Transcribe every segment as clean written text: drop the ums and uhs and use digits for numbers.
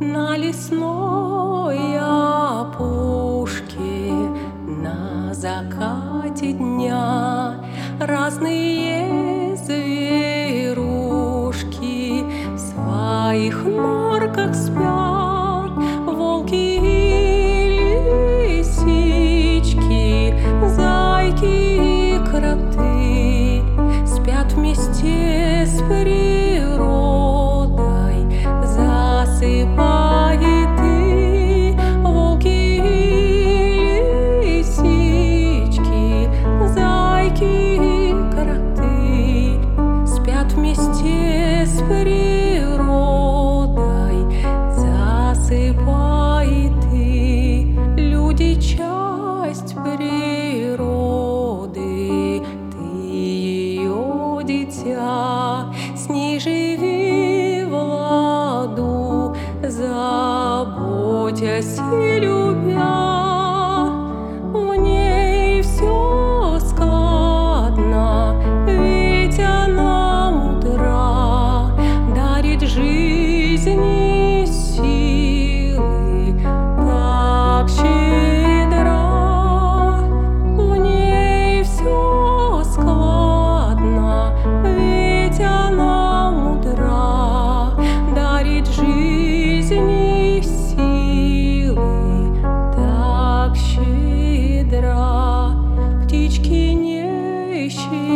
На лесной опушке на закате дня разные зверушки в своих норках спят. Волки и лисички, зайки и кроты спят вместе с природой, засыпает и волки и лисички, зайки и кроты спят вместе с природой, засыпает и люди часть природы, ты ее дитя, с ней живи в ладу, заботясь и любя. В ней все складно, ведь она мудра, дарит жизни силы, так щедра. В ней все складно, ведь она мудра, дарит жизни силы, так щедра. Птички не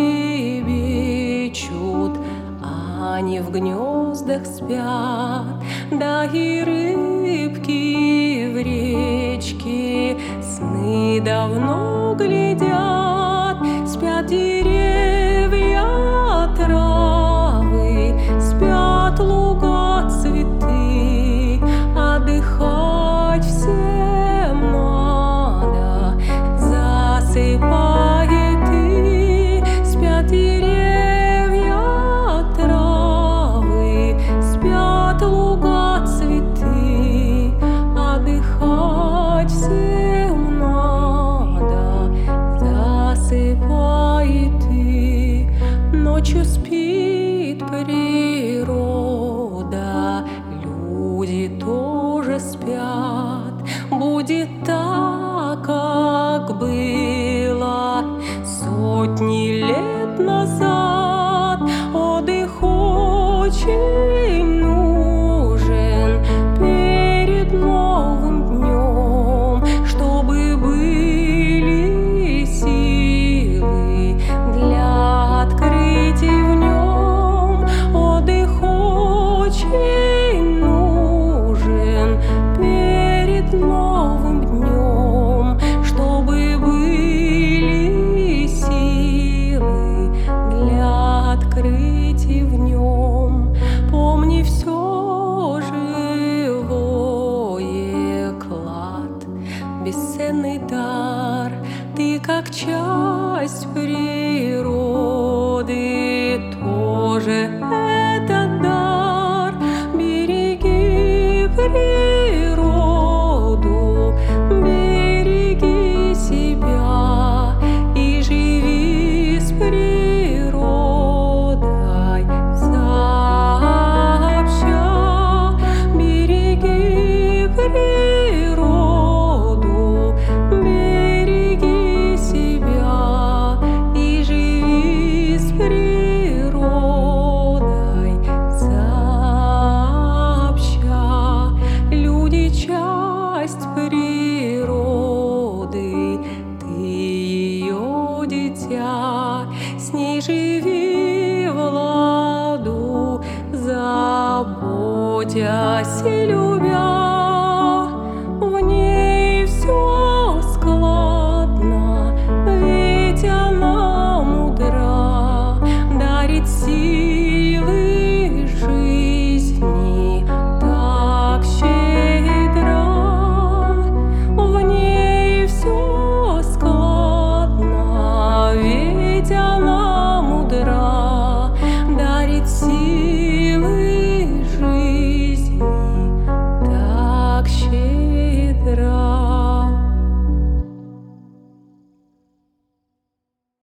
щебечут, они в гнездах спят, да и рыбки в речке сны давно глядят. Спят деревья, травы, спят луга, цветы, отдыхать всем надо, засыпает и спят деревья, травы, спят луга, цветы, отдыхать всем надо, засыпает и ночью спит природа, люди тоже спят. Будет так, как было сотни лет назад. Отдых очень нужен перед новым днем, чтобы были силы для открытий в нем. Отдых очень нужен перед новым днем, чтобы были силы для открытий в нем. Помни, все живое клад, бесценный дар. Ты как часть природы, тоже этот дар. Береги природу, береги себя и живи с природой сообща. Береги природу, береги себя и живи с природой сообща. Люди часть природы, ты ее дитя, с ней живи в ладу, заботясь и любя.